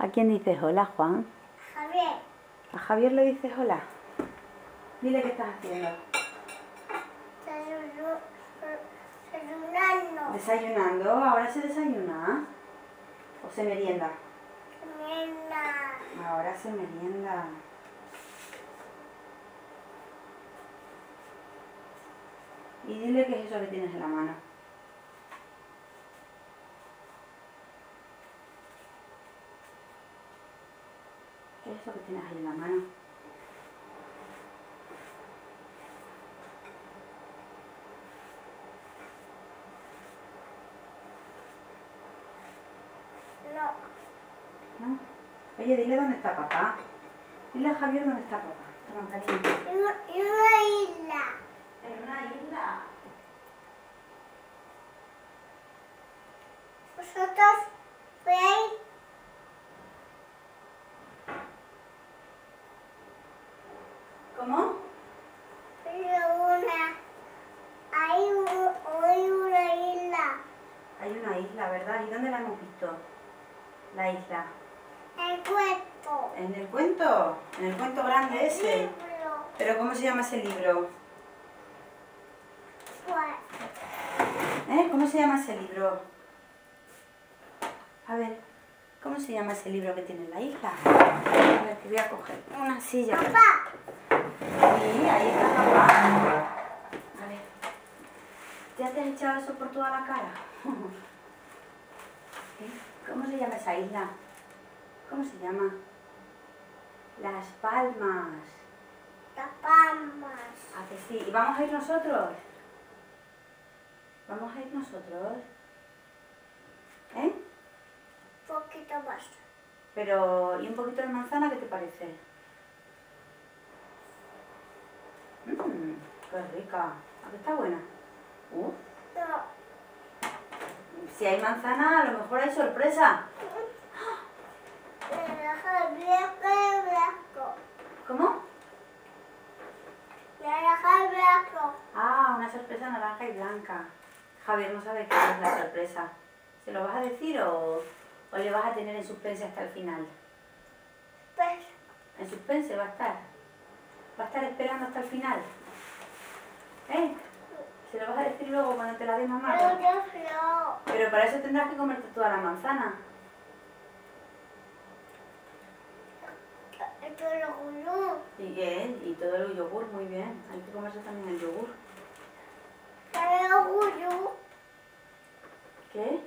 ¿A quién dices hola, Juan? Javier. ¿A Javier le dices hola? Dile qué estás haciendo. Desayunando. Desayunando. ¿Ahora se desayuna? ¿O se merienda? Merienda. Ahora se merienda. Y dile qué es eso que tienes en la mano. ¿Qué es eso que tienes ahí en la mano? No. ¿No? Oye, dile dónde está papá. Dile a Javier dónde está papá. Toma, cariño. Y una isla. En una isla. ¿Vosotros veis? ¿Cómo? Hay una isla. Hay una isla, ¿verdad? ¿Y dónde la hemos visto? La isla. El cuerpo. ¿En el cuento? ¿En el cuento grande ese? Libro. ¿Pero cómo se llama ese libro? Pues, ¿Cómo se llama ese libro? A ver, ¿cómo se llama ese libro que tiene en la isla? A ver, que voy a coger una silla. papá. Sí, ahí está papá. A ver, ¿ya te has echado eso por toda la cara? ¿Cómo se llama esa isla? ¿Cómo se llama? Las Palmas. Tapamos. ¿A que sí? ¿Y vamos a ir nosotros? ¿Vamos a ir nosotros? ¿Eh? Un poquito más. Pero, ¿y un poquito de manzana qué te parece? Qué rica. ¿A que está buena? No. Si hay manzana, a lo mejor hay sorpresa. Naranja blanco y blanco. ¿Cómo? Naranja y blanco. Ah, una sorpresa naranja y blanca. Javier no sabe qué es la sorpresa. ¿Se lo vas a decir o le vas a tener en suspense hasta el final? Pues, En suspense va a estar. Va a estar esperando hasta el final. ¿Eh? ¿Se lo vas a decir luego cuando te la dé mamá? pero yo frío. Pero para eso tendrás que comerte toda la manzana. Esto es lo juro. ¿Y qué? Y todo el yogur, muy bien. Hay que comerse también el yogur. Pero lo juro. ¿Qué?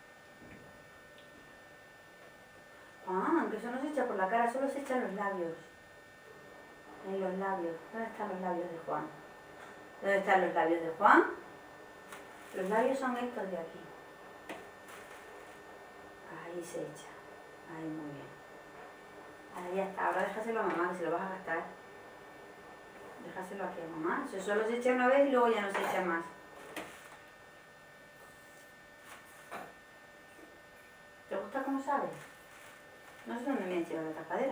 Juan, que eso no se echa por la cara, solo se echa en los labios. En los labios. ¿Dónde están los labios de Juan? ¿Dónde están los labios de Juan? Los labios son estos de aquí. Ahí se echa. Ahí, muy bien. Ahí ya está. Ahora déjaselo a mamá, que se lo vas a gastar. Déjaselo aquí a mamá. Eso solo se echa una vez y luego ya no se echa más. ¿Te gusta cómo sabe? No sé dónde me he echado la tapadera.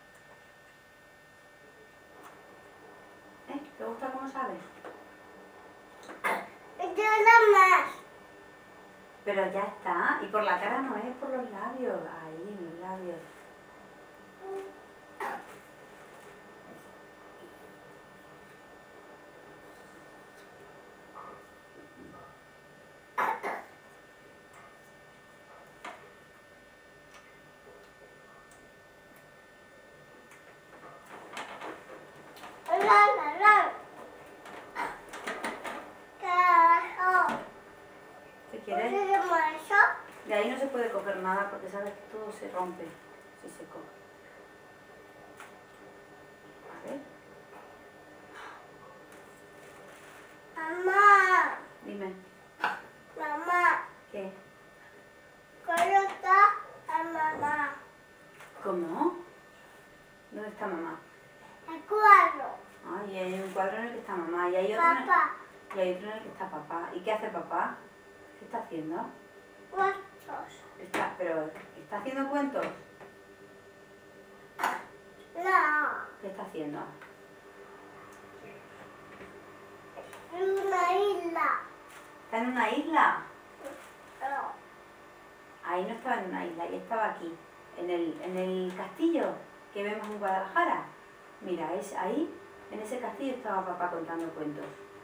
¿Te gusta cómo sabe? Esto nada más. Pero ya está. Y por la cara no es, por los labios. Ahí, los labios. ¿Te quieres? De ahí no se puede coger nada porque sabes que todo se rompe si se coge. A ver, Mamá, dime. mamá, ¿Qué? ¿cómo está la mamá? ¿Cómo? ¿Dónde está mamá? El cuadro. Ay, hay un cuadro en el que está mamá y hay otro, Papá, y hay otro en el que está papá. ¿Y qué hace papá? ¿Qué está haciendo? cuartos. Pero, ¿está haciendo cuentos? No, ¿Qué está haciendo? en una isla. ¿Está en una isla? No, Ahí no estaba en una isla, ahí estaba aquí, en el castillo que vemos en Guadalajara. Mira, es ahí, en ese castillo estaba papá contando cuentos.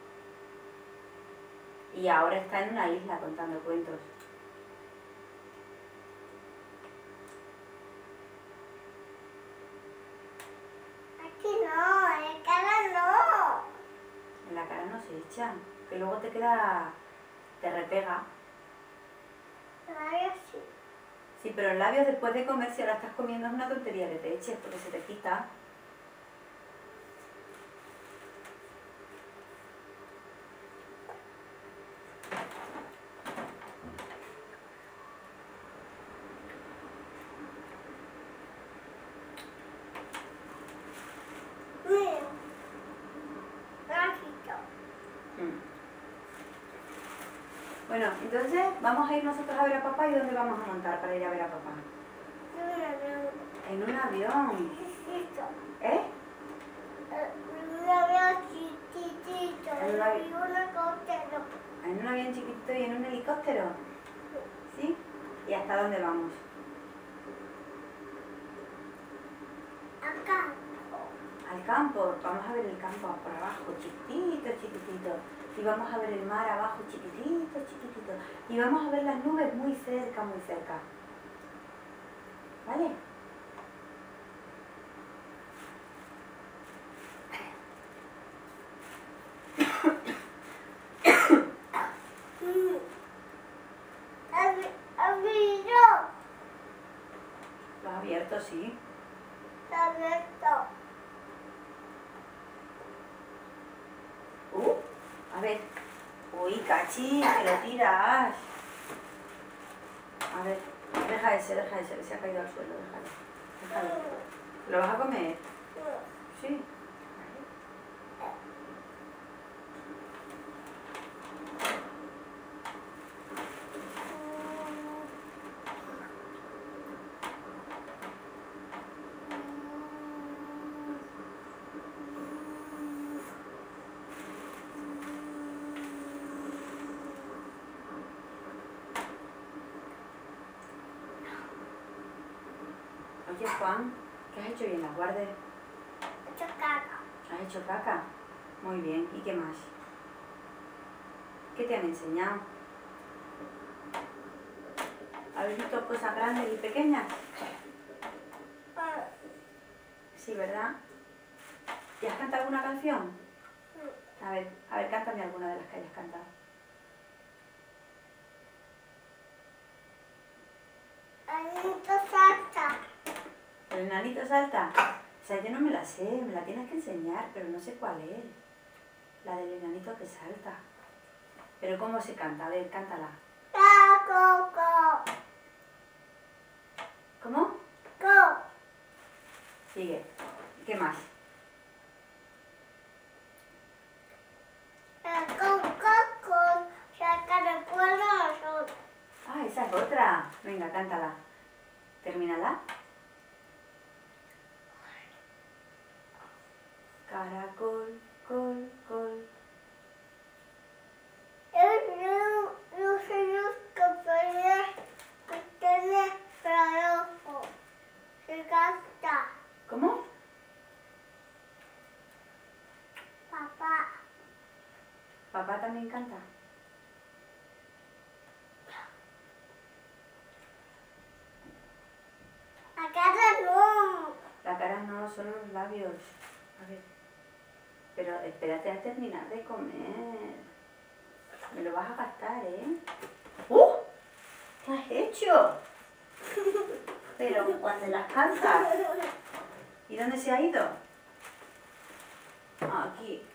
Y ahora está en una isla contando cuentos. Aquí no, en cara no. En la cara no se echa, que luego te queda, te repega. Labios sí. Sí, pero en labios después de comer, si ahora estás comiendo, es una tontería que te eches porque se te quita. Mira. Rajito. Bueno, entonces vamos a ir nosotros a ver a papá. ¿Y dónde vamos a montar para ir a ver a papá? En un avión. Chiquitito. ¿Eh? Un avión chiquitito. En un avión. Y un helicóptero. En un avión chiquitito y en un helicóptero. ¿Sí? ¿Y hasta dónde vamos? Acá. Al campo. Vamos a ver el campo por abajo, chiquitito, chiquitito. Y vamos a ver el mar abajo, chiquitito, chiquitito. Y vamos a ver las nubes muy cerca, muy cerca. ¿Vale? Abierto. Lo has abierto, sí. Abierto. A ver. Uy, Cachi, que lo tiras. A ver, deja ese, que se ha caído al suelo, déjalo. ¿Lo vas a comer? Sí. Oye, Juan, ¿qué has hecho hoy en la guardia? He hecho caca. ¿Has hecho caca? Muy bien. ¿Y qué más? ¿Qué te han enseñado? ¿Habéis visto cosas grandes y pequeñas? Sí, ¿verdad? ¿Y has cantado alguna canción? A ver, cántame alguna de las que hayas cantado. Anito salta. ¿El enanito salta? O sea, yo no me la sé, me la tienes que enseñar, pero no sé cuál es. La del enanito que salta. Pero ¿cómo se canta? A ver, cántala. Coco. ¿Cómo? Go. Sigue. ¿Qué más? Coco. Saca el pueblo nosotros. Ah, esa es otra. Venga, cántala. Termínala. Caracol, col, col. Yo soy los compañeros que tienen trabajo. Se canta. ¿Cómo? Papá. ¿Papá también canta? Acá no. La cara no, solo los labios. A ver. Pero espérate a terminar de comer. Me lo vas a gastar, ¿eh? ¿Qué has hecho? Pero cuando las cantas. ¿Y dónde se ha ido? Aquí.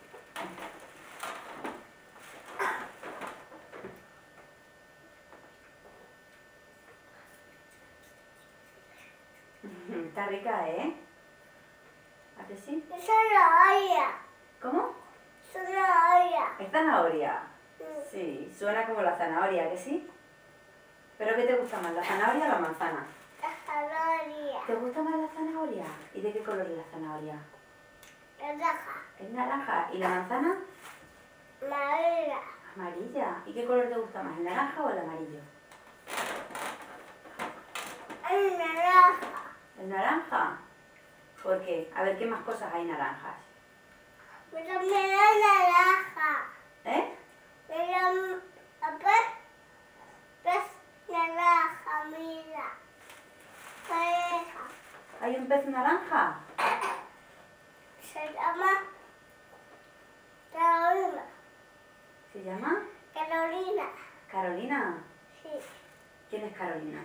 Está rica, ¿eh? ¿A que sí? Esa es la olla. ¿Cómo? Esa es la olla. ¿Es zanahoria? Sí, suena como la zanahoria, ¿que sí? ¿Pero qué te gusta más, la zanahoria o la manzana? La zanahoria. ¿Te gusta más la zanahoria? ¿Y de qué color es la zanahoria? Naranja. Es naranja. ¿Y la manzana? Madera. Amarilla. ¿Y qué color te gusta más, el naranja o el amarillo? A mí El naranja. ¿El naranja? ¿Por qué? A ver, ¿qué más cosas hay naranjas? Mira, mira naranja. ¿Eh? Mira, a ver. Ves naranja, mira. Pareja. ¿Hay un pez naranja? Se llama Carolina. ¿Se llama? Carolina. Carolina. Sí. ¿Quién es Carolina?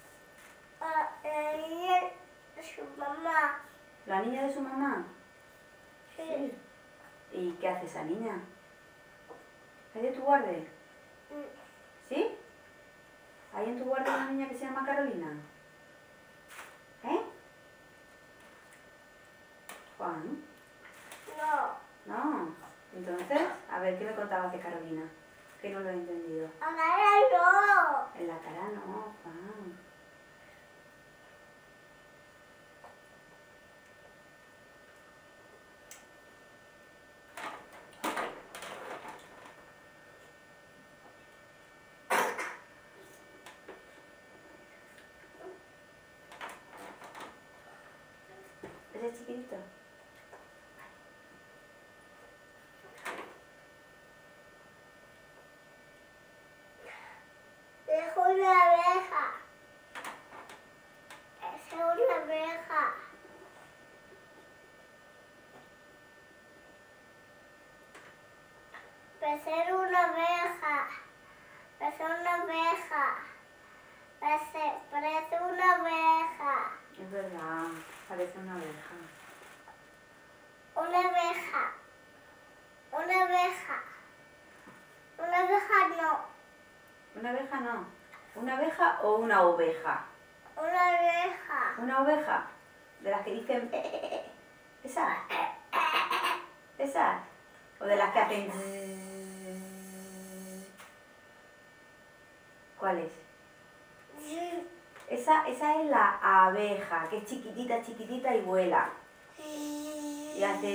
La niña de su mamá. ¿La niña de su mamá? Sí. ¿Y qué hace esa niña? ¿Es de tu guarde? ¿Sí? ¿Hay en tu guarde una niña que se llama Carolina? ¿Eh? Juan. No. No. Entonces, a ver, ¿qué me contabas de Carolina? Que no lo he entendido. Ahora no. En la cara no, Juan. ¿Ese es chiquitito? Es una abeja. Es una abeja. Parece una abeja. Parece una abeja. Parece una abeja. Es verdad, parece una abeja. Una abeja. Una abeja. Una abeja no. ¿Una abeja no? ¿Una abeja o una oveja? Una abeja. ¿Una oveja? De las que dicen ¿Esas? ¿Esas? ¿O de las que hacen ¿Cuáles? Esa es la abeja, que es chiquitita, chiquitita y vuela. Y hace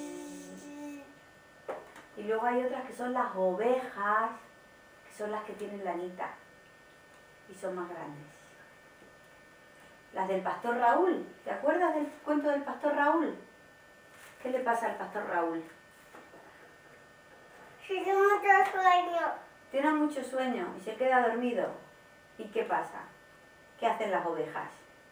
Y luego hay otras que son las ovejas, que son las que tienen lanita y son más grandes. Las del pastor Raúl, ¿te acuerdas del cuento del pastor Raúl? ¿Qué le pasa al pastor Raúl? Tiene mucho sueño. Tiene mucho sueño y se queda dormido. ¿Y qué pasa? ¿Qué hacen las ovejas?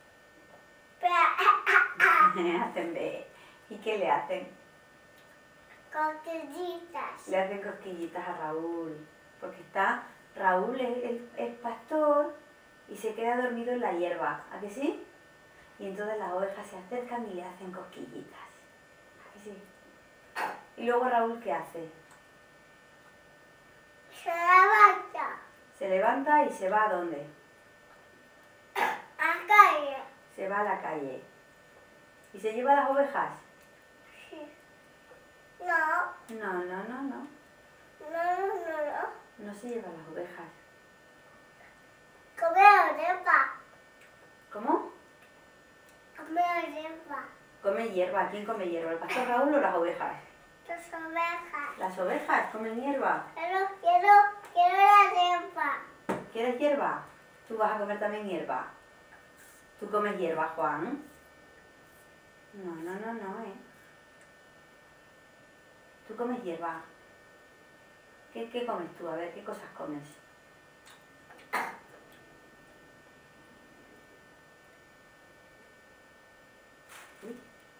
Hacen be. ¿Y qué le hacen? Cosquillitas. Le hacen cosquillitas a Raúl. Porque Raúl es pastor y se queda dormido en la hierba. ¿A que sí? Y entonces las ovejas se acercan y le hacen cosquillitas. ¿A que sí? Y luego Raúl, ¿qué hace? Se levanta. Se levanta y se va ¿a dónde? A la calle. Se va a la calle. ¿Y se lleva las ovejas? Sí. No. No, no, no, no. No. No se lleva las ovejas. Come arepa. ¿Cómo? Come arepa. Come hierba. ¿Quién come hierba? ¿El pastor Raúl o las ovejas? Las ovejas. Las ovejas comen hierba. Quiero la arepa. ¿Quieres hierba? Tú vas a comer también hierba. ¿Tú comes hierba, Juan? No, no, no, no, ¿Tú comes hierba? ¿Qué comes tú? A ver, ¿qué cosas comes? Uy.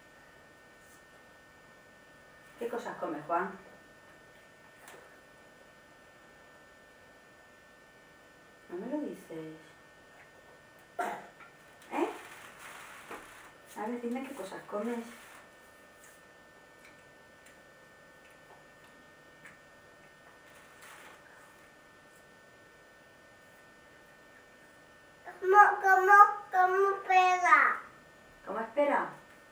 ¿Qué cosas comes, Juan? No me lo dices. ¿Eh? A ver, dime qué cosas comes. ¿Cómo pega? ¿Cómo espera?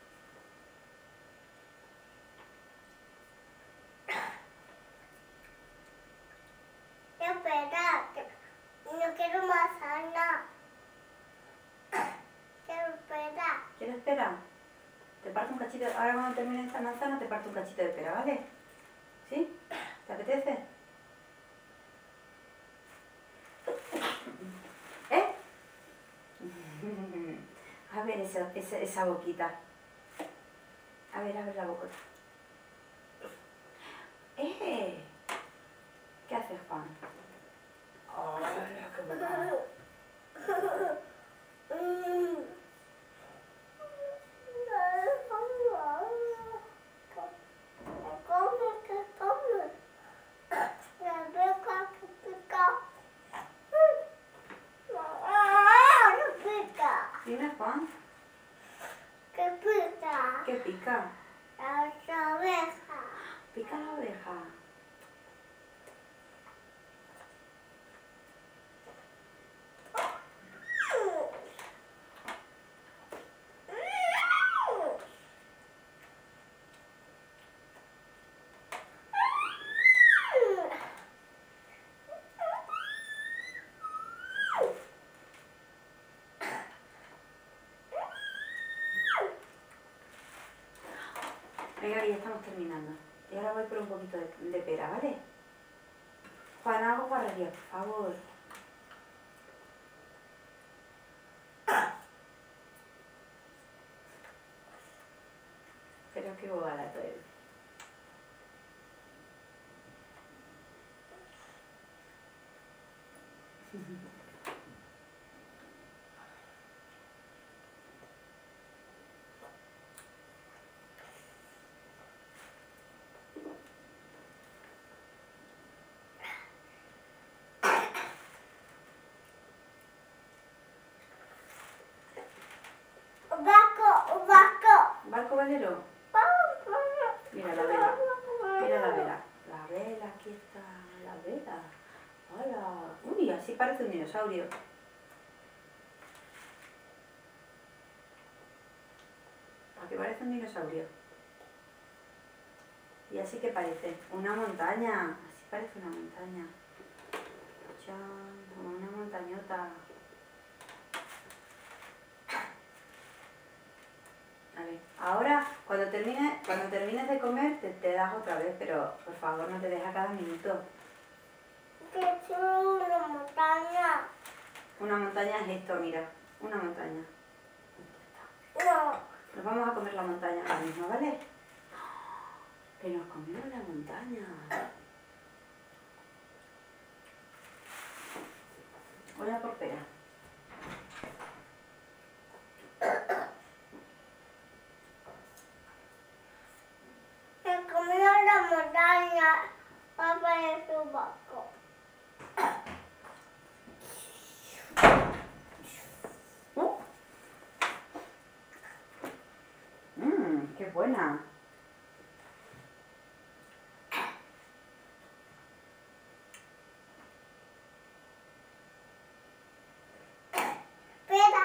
Espera, no quiero manzana. Quiero pera. ¿Quieres pera? Te parto un cachito, ahora cuando termine esta manzana te parto un cachito de pera, ¿vale? ¿Sí? ¿Te apetece? ¿Eh? ver esa boquita. A ver la boquita. ¿Qué haces, Juan? ¡Ay, qué buena! Dime, Juan. ¿Qué pica? ¿Qué pica? La oveja. Pica la oveja. Venga, ya estamos terminando. Y ahora voy por un poquito de pera, ¿vale? Juan, hago guarrería, por favor. Pero qué bobada todo. ¿Barco velero? Mira la vela. Mira la vela. La vela, aquí está la vela. Hola. Uy, así parece un dinosaurio. ¿A qué parece un dinosaurio? Y así que parece una montaña. Así parece una montaña. Chan, como una montañota. A ver, ahora cuando termines de comer te das otra vez, pero por favor no te dejes cada minuto. Que es una montaña. Una montaña es esto, mira, una montaña. No. Nos vamos a comer la montaña ahora mismo, ¿vale? Que nos comemos la montaña. Voy a por pera. Se comió la montaña. Papá es un barco. ¡Qué buena! Espera.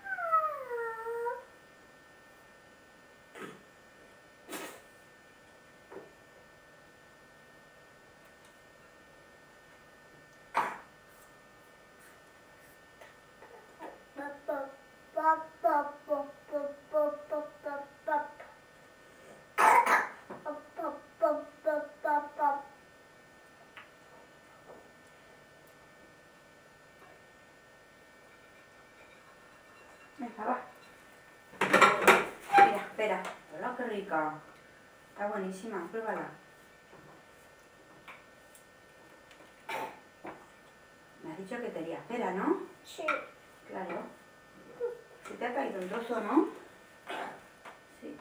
Venga, va. Mira, espera. Hola, qué rica. Está buenísima, pruébala. Me has dicho que querías pera, ¿no? Sí. Claro. Se te ha caído un trozo, ¿no? Sí.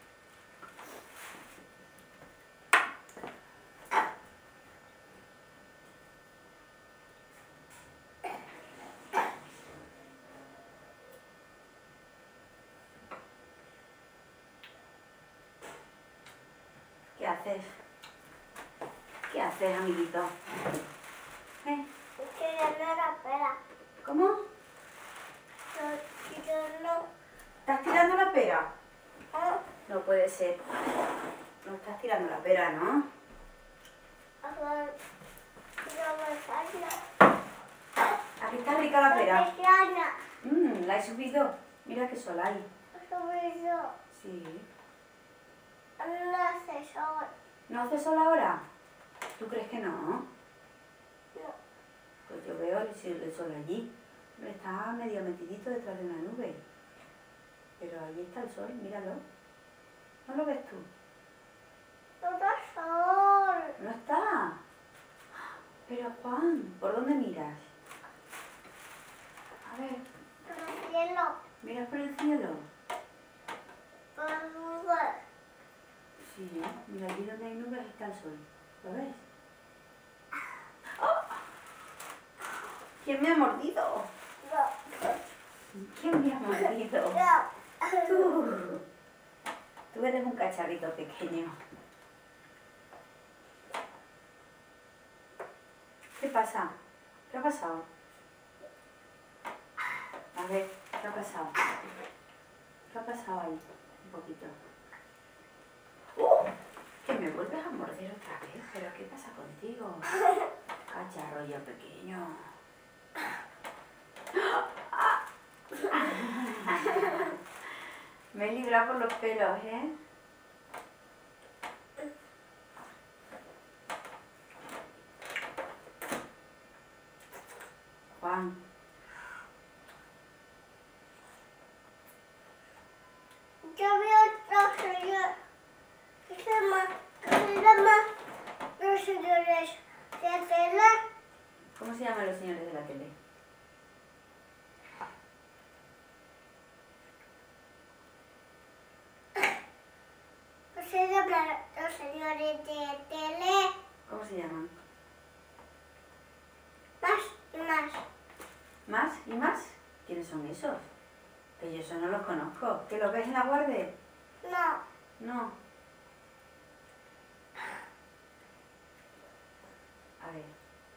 ¿Qué haces? ¿Qué haces, amiguito? ¿Eh? Quiero la pera. ¿Cómo? ¿Estás tirando la pera? No puede ser. No estás tirando la pera, ¿no? Aquí está rica la pera. La he subido. Mira qué sol hay. Sí. ¿No hace sol ahora? ¿Tú crees que no? Pues yo veo el sol allí. Está medio metidito detrás de una nube. Pero ahí está el sol, míralo. ¿No lo ves tú? Todo sol. No está. Pero Juan, ¿por dónde miras? A ver, Por el cielo. mira por el cielo. Por las nubes. Sí, mira, allí donde hay nubes está el sol. ¿Lo ves? ¡Oh! ¿Quién me ha mordido? No. ¿Quién me ha mordido? No. Tú eres un cacharrito pequeño. ¿Qué pasa? ¿Qué ha pasado? A ver, ¿qué ha pasado? ¿Qué ha pasado ahí? Un poquito. Que me vuelves a morder otra vez. ¿Pero qué pasa contigo? Cacharro pequeño. Me he librado por los pelos, ¿eh? Juan. Yo vi otro señor que se llama los señores de tele. ¿Cómo se llaman los señores de la tele? Se llaman los señores de tele. ¿Cómo se llaman? Más y más. ¿Más y más? ¿Quiénes son esos? Que yo eso no los conozco. ¿Que los ves en la guardia? No. No. A ver.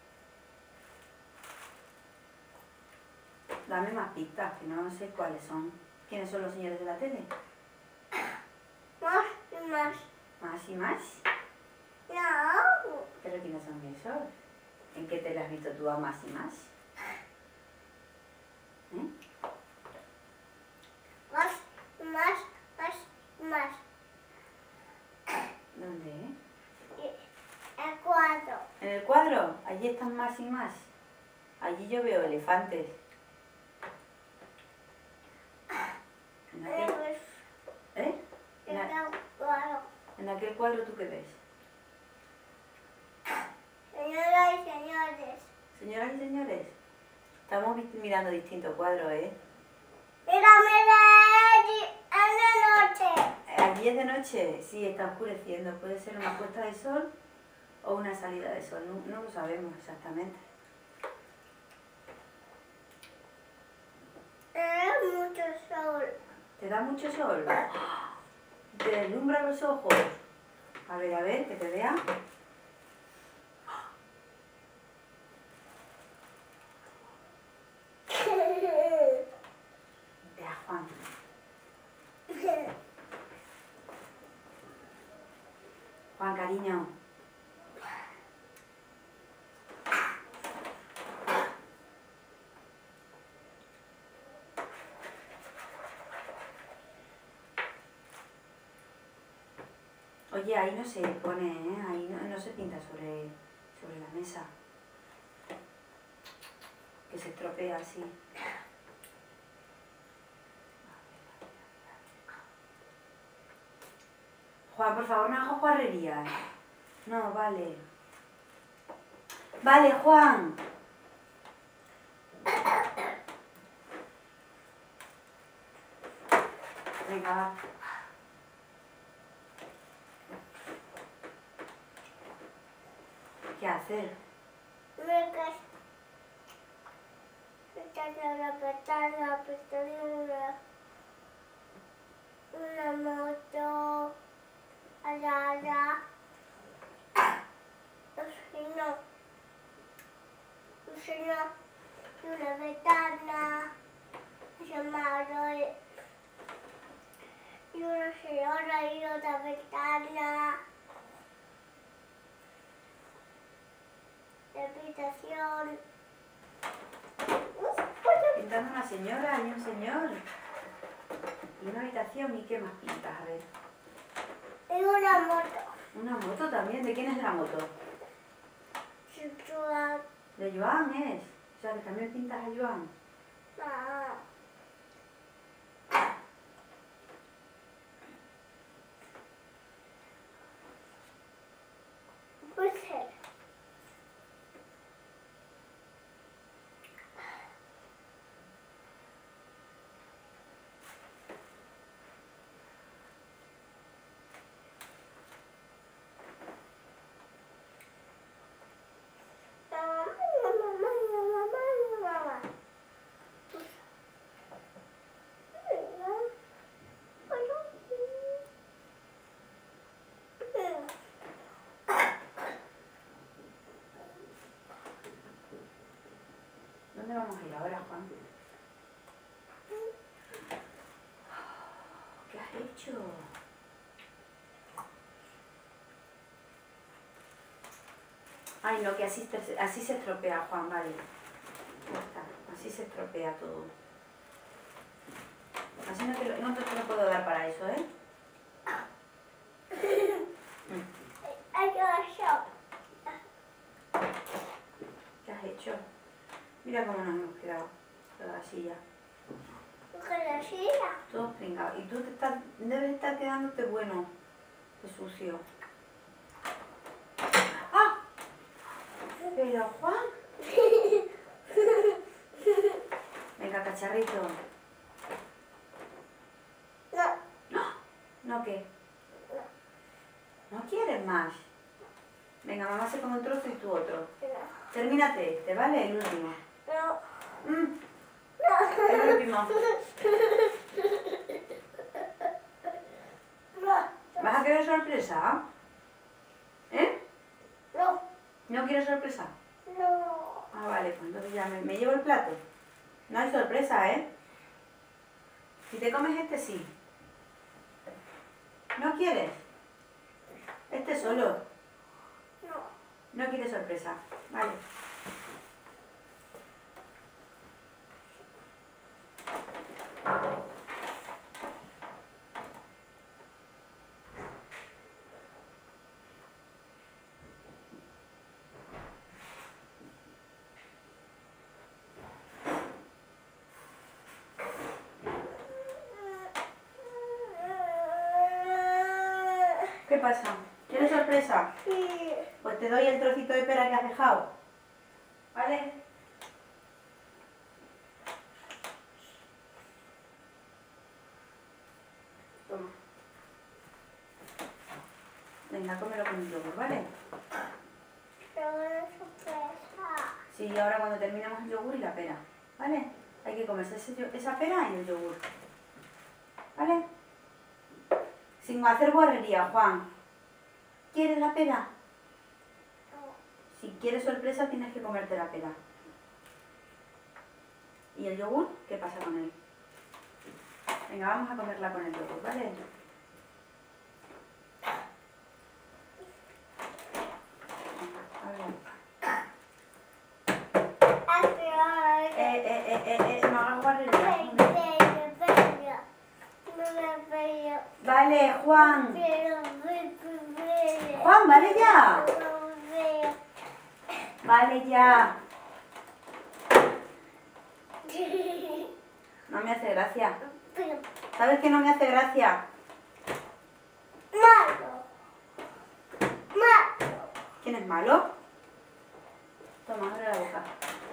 Dame más pistas, que no sé cuáles son. ¿Quiénes son los señores de la tele? Más y más. ¿Más y más? No. ¿Pero quiénes son esos? ¿En qué tele has visto tú a más y más? ¿Eh? Más y más. Más y más. ¿Dónde? El cuadro. ¿En el cuadro? Allí están más y más. Allí yo veo elefantes. ¿En aquel, ¿eh? El cuadro. ¿En aquel cuadro tú qué ves? Señoras y señores. Señoras y señores, estamos mirando distintos cuadros, ¿eh? Mira, mira, es de noche. Allí es de noche, sí, está oscureciendo. Puede ser una puesta de sol o una salida de sol, no lo sabemos exactamente. Es mucho sol. ¿Te da mucho sol? ¿Te deslumbra los ojos? A ver, que te vea. Vea, Juan. Juan, cariño. Oye, ahí no se pone, ¿eh? Ahí no se pinta sobre la mesa. Que se estropea así. Juan, por favor, no hagas guarrerías. No, vale. Vale, Juan. Venga, va. ¿Qué hacer? Mira que apretando una moto, allá, un señor, y una ventana, llamado, y una señora y otra ventana, la habitación. Pintando una señora y un señor. Y una habitación. ¿Y qué más pintas? A ver. Y una moto. Una moto también. ¿De quién es la moto? Chuchua. De Joan es. O sea, que también pintas a Joan. Ah. ¿Dónde vamos a ir ahora, Juan? ¿Qué has hecho? Ay, no, que así se estropea, Juan, vale. Ya está, así se estropea todo. Así no te lo puedo dar para eso, ¿eh? ¿Qué has hecho? Mira cómo nos hemos quedado toda la silla. ¿Con la silla? Todo pringado. Y tú debes estar quedándote bueno, de sucio. ¡Ah! Pero, Juan. Venga, cacharrito. No. ¿No qué? ¿No quieres más? Venga, mamá se come un trozo y tú otro. Termínate, ¿te vale? El último. El último. ¿Vas a querer sorpresa? ¿Eh? ¿No quieres sorpresa? Ah, vale, pues entonces ya me llevo el plato. No hay sorpresa, ¿eh? Si te comes este, sí. ¿No quieres? Este solo. No quieres sorpresa. Vale. ¿Qué pasa? ¿Quieres sorpresa? Sí. Pues te doy el trocito de pera que has dejado. ¿Vale? Toma. Venga, cómelo con el yogur, ¿vale? Pero una sorpresa. Sí, y ahora cuando terminemos el yogur y la pera. ¿Vale? Hay que comerse esa pera y el yogur. ¿Vale? Sin hacer guarrería, Juan. ¿Quieres la pera? Si quieres sorpresa tienes que comerte la pera. ¿Y el yogur? ¿Qué pasa con él? Venga, vamos a comerla con el yogur, ¿vale? No hagas guarrería. Vale, Juan. Juan, vale ya. Vale ya. No me hace gracia. ¿Sabes que no me hace gracia? ¿Quién es malo? Toma, abre la boca.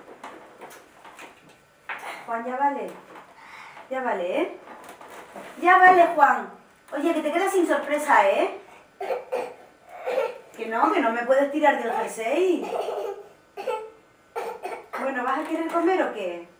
Juan, ya vale. Ya vale, ¿eh? Ya vale, Juan. Oye, que te quedas sin sorpresa, ¿eh? Que no me puedes tirar del jersey. Bueno, ¿vas a querer comer o qué?